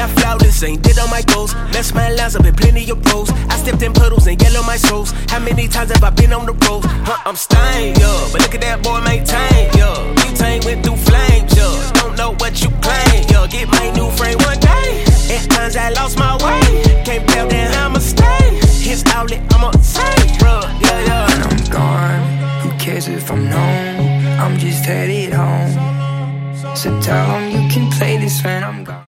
not flawless, ain't did on my goals. Mess my lines up in plenty of rows. I stepped in puddles and yellow my souls. How many times have I been on the road? I'm stained, yeah, but look at that boy maintain, yeah. Butane went through flames, yeah. Don't know what you claim, yeah. Get my new frame one day. At times I lost my way. Can't tell then I'ma stay. His outlet, I'ma say, bruh, yeah, yeah. When I'm gone, who cares if I'm known? I'm just headed home. So tell them you can play this when I'm gone.